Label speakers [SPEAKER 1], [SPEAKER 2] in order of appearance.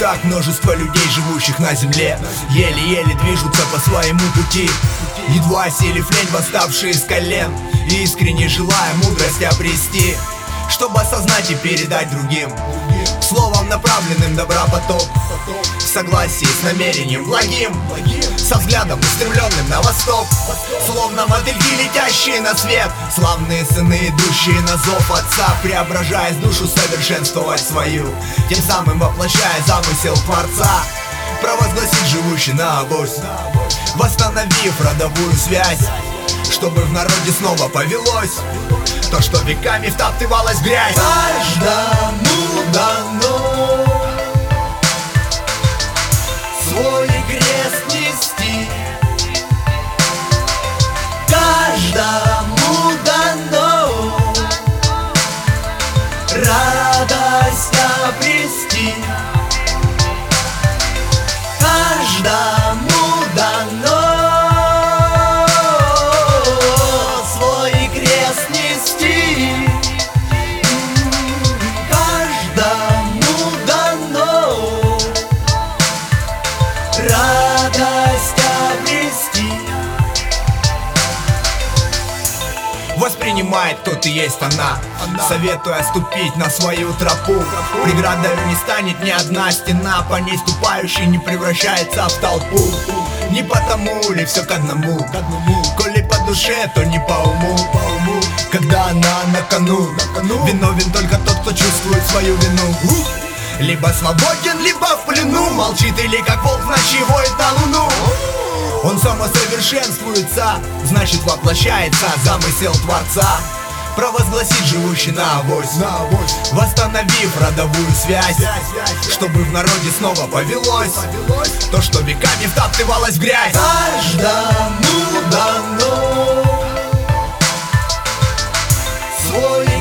[SPEAKER 1] так множество людей, живущих на земле, еле-еле движутся по своему пути, едва осилив лень, восставшие с колен, и искренне желая мудрость обрести, чтобы осознать и передать другим, словом направленным добра поток, в согласии с намерением благим, со взглядом устремленным на восток, словно мотыльки, летящие на свет, славные сыны, идущие на зов Отца, преображаясь душу совершенствовать свою, тем самым воплощая замысел Творца, провозгласить живущий на авось, восстановив родовую связь, чтобы в народе снова повелось то, что веками втаптывалось в грязь.
[SPEAKER 2] Каждому дано свой крест нести, каждому дано радость обрести, каждому дано свой крест нести, каждому дано радость обрести.
[SPEAKER 1] Воспринимает, кто ты есть она, советуя ступить на свою тропу. Преградою не станет ни одна стена, по ней ступающий не превращается в толпу. Не потому ли все к одному, коли по душе, то не по уму. Когда она на кону, виновен только тот, кто чувствует свою вину. Либо свободен, либо в плену, молчит или как волк в ночи воет на луну. Он самосовершенствуется, значит воплощается замысел Творца, провозгласить живущий на авось, восстановив родовую связь, чтобы в народе снова повелось то, что веками втаптывалось в грязь.
[SPEAKER 2] Каждому дано свой